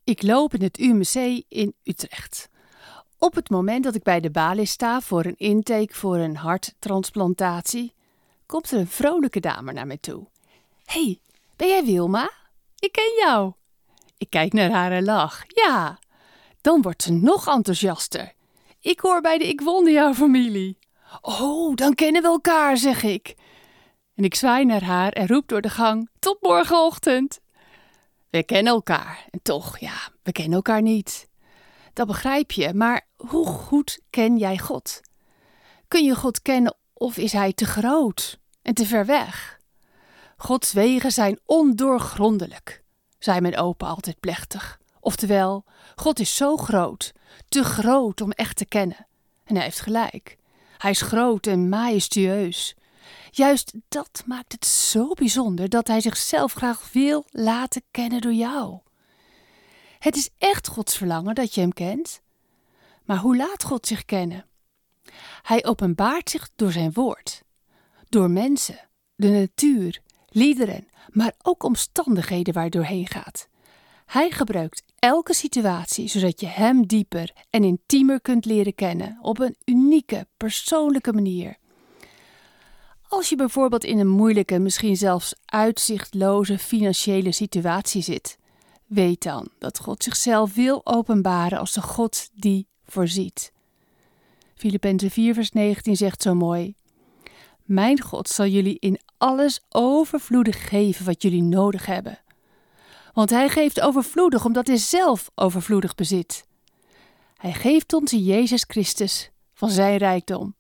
Ik loop in het UMC in Utrecht. Op het moment dat ik bij de balie sta voor een intake voor een harttransplantatie, komt er een vrolijke dame naar mij toe. Hey, ben jij Wilma? Ik ken jou. Ik kijk naar haar en lach. Ja, dan wordt ze nog enthousiaster. Ik hoor bij de Ik Wonder Jou familie. Oh, dan kennen we elkaar, zeg ik. En ik zwaai naar haar en roep door de gang, tot morgenochtend. We kennen elkaar en toch, we kennen elkaar niet. Dat begrijp je, maar hoe goed ken jij God? Kun je God kennen of is Hij te groot en te ver weg? Gods wegen zijn ondoorgrondelijk, zei mijn opa altijd plechtig. Oftewel, God is zo groot, te groot om echt te kennen. En hij heeft gelijk. Hij is groot en majestueus. Juist dat maakt het zo bijzonder dat hij zichzelf graag wil laten kennen door jou. Het is echt Gods verlangen dat je hem kent. Maar hoe laat God zich kennen? Hij openbaart zich door zijn woord. Door mensen, de natuur, liederen, maar ook omstandigheden waar hij doorheen gaat. Hij gebruikt elke situatie zodat je hem dieper en intiemer kunt leren kennen op een unieke, persoonlijke manier. Als je bijvoorbeeld in een moeilijke, misschien zelfs uitzichtloze financiële situatie zit, weet dan dat God zichzelf wil openbaren als de God die voorziet. Filippenzen 4 vers 19 zegt zo mooi: Mijn God zal jullie in alles overvloedig geven wat jullie nodig hebben. Want hij geeft overvloedig omdat hij zelf overvloedig bezit. Hij geeft ons in Jezus Christus van zijn rijkdom.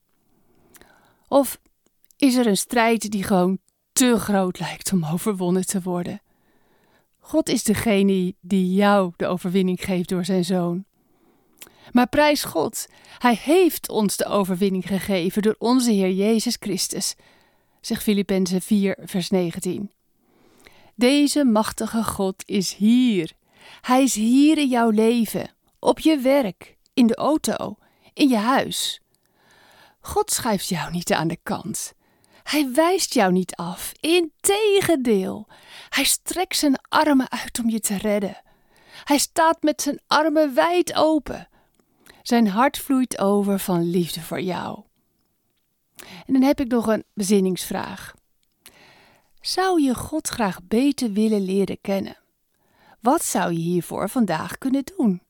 Of is er een strijd die gewoon te groot lijkt om overwonnen te worden? God is degene die jou de overwinning geeft door zijn Zoon. Maar prijs God, hij heeft ons de overwinning gegeven door onze Heer Jezus Christus, zegt Filippenzen 4 vers 19. Deze machtige God is hier. Hij is hier in jouw leven, op je werk, in de auto, in je huis. God schuift jou niet aan de kant. Hij wijst jou niet af. Integendeel, hij strekt zijn armen uit om je te redden. Hij staat met zijn armen wijd open. Zijn hart vloeit over van liefde voor jou. En dan heb ik nog een bezinningsvraag. Zou je God graag beter willen leren kennen? Wat zou je hiervoor vandaag kunnen doen?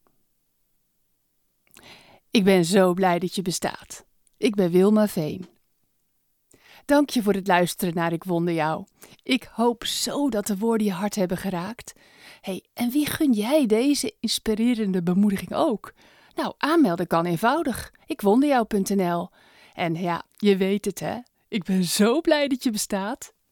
Ik ben zo blij dat je bestaat. Ik ben Wilma Veen. Dank je voor het luisteren naar Ik Wonder Jou. Ik hoop zo dat de woorden je hart hebben geraakt. Hey, en wie gun jij deze inspirerende bemoediging ook? Nou, aanmelden kan eenvoudig. ikwonderjou.nl. En ja, je weet het hè. Ik ben zo blij dat je bestaat.